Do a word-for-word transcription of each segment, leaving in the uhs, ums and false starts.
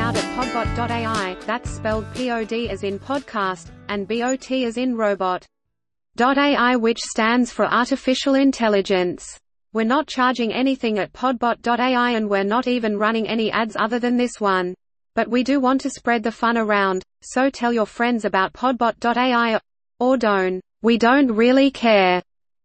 out at podbot dot A I, that's spelled P O D as in podcast, and B O T as in robot. .A I, which stands for Artificial Intelligence. We're not charging anything at podbot dot A I, and we're not even running any ads other than this one. But we do want to spread the fun around, so tell your friends about podbot dot A I, or don't. We don't really care.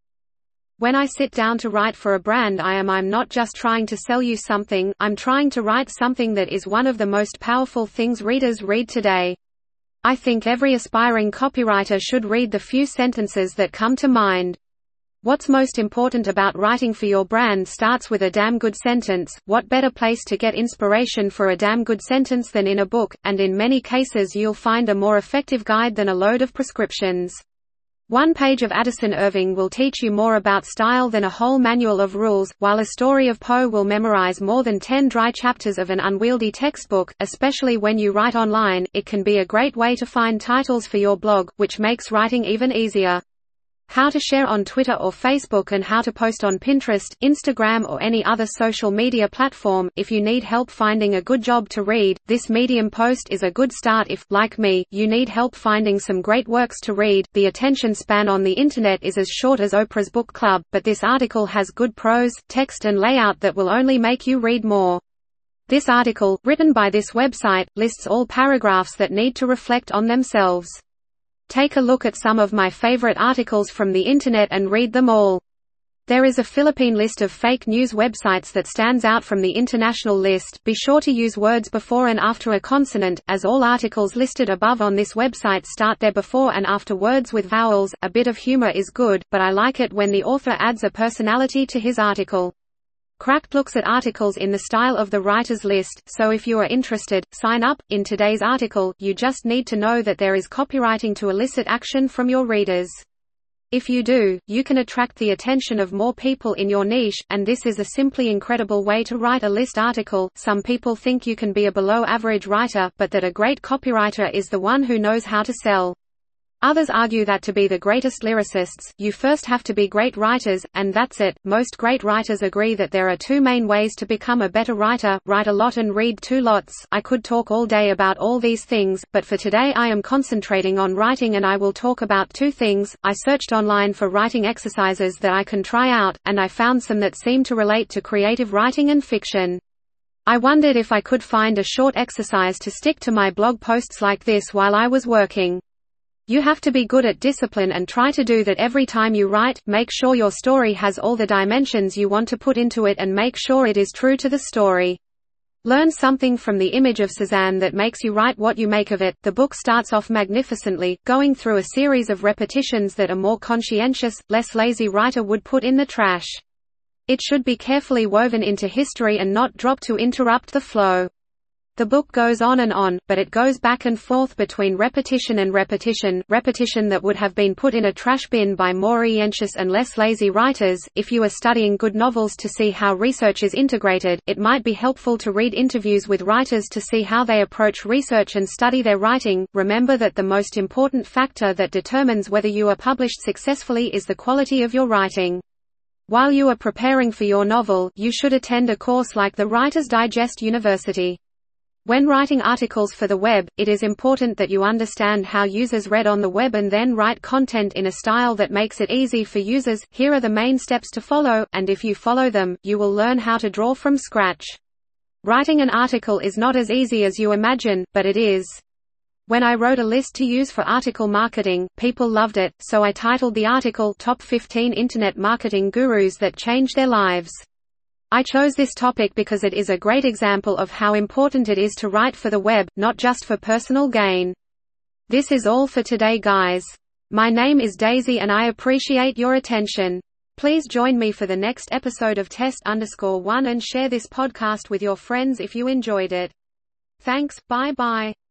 When I sit down to write for a brand, I am I'm not just trying to sell you something, I'm trying to write something that is one of the most powerful things readers read today. I think every aspiring copywriter should read the few sentences that come to mind. What's most important about writing for your brand starts with a damn good sentence. What better place to get inspiration for a damn good sentence than in a book, and in many cases you'll find a more effective guide than a load of prescriptions. One page of Addison Irving will teach you more about style than a whole manual of rules, while a story of Poe will memorize more than ten dry chapters of an unwieldy textbook. Especially when you write online, it can be a great way to find titles for your blog, which makes writing even easier. How to share on Twitter or Facebook and how to post on Pinterest, Instagram or any other social media platform. If you need help finding a good job to read, this Medium post is a good start if, like me, you need help finding some great works to read. The attention span on the internet is as short as Oprah's book club, but this article has good prose, text and layout that will only make you read more. This article, written by this website, lists all paragraphs that need to reflect on themselves. Take a look at some of my favorite articles from the internet and read them all. There is a Philippine list of fake news websites that stands out from the international list. Be sure to use words before and after a consonant, as all articles listed above on this website start their before and after words with vowels. A bit of humor is good, but I like it when the author adds a personality to his article. Cracked looks at articles in the style of the writer's list, so if you are interested, sign up. In today's article, you just need to know that there is copywriting to elicit action from your readers. If you do, you can attract the attention of more people in your niche, and this is a simply incredible way to write a list article. Some people think you can be a below average writer, but that a great copywriter is the one who knows how to sell. Others argue that to be the greatest lyricists, you first have to be great writers, and that's it. Most great writers agree that there are two main ways to become a better writer: write a lot and read two lots. I could talk all day about all these things, but for today I am concentrating on writing and I will talk about two things. I searched online for writing exercises that I can try out, and I found some that seem to relate to creative writing and fiction. I wondered if I could find a short exercise to stick to my blog posts like this while I was working. You have to be good at discipline and try to do that every time you write. Make sure your story has all the dimensions you want to put into it and make sure it is true to the story. Learn something from the image of Cézanne that makes you write what you make of it. The book starts off magnificently, going through a series of repetitions that a more conscientious, less lazy writer would put in the trash. It should be carefully woven into history and not drop to interrupt the flow. The book goes on and on, but it goes back and forth between repetition and repetition, repetition that would have been put in a trash bin by more conscientious and less lazy writers. If you are studying good novels to see how research is integrated, it might be helpful to read interviews with writers to see how they approach research and study their writing. Remember that the most important factor that determines whether you are published successfully is the quality of your writing. While you are preparing for your novel, you should attend a course like the Writer's Digest University. When writing articles for the web, it is important that you understand how users read on the web and then write content in a style that makes it easy for users. Here are the main steps to follow, and if you follow them, you will learn how to draw from scratch. Writing an article is not as easy as you imagine, but it is. When I wrote a list to use for article marketing, people loved it, so I titled the article Top fifteen Internet Marketing Gurus That Changed Their Lives. I chose this topic because it is a great example of how important it is to write for the web, not just for personal gain. This is all for today, guys. My name is Daisy and I appreciate your attention. Please join me for the next episode of Test underscore one and share this podcast with your friends if you enjoyed it. Thanks, bye bye.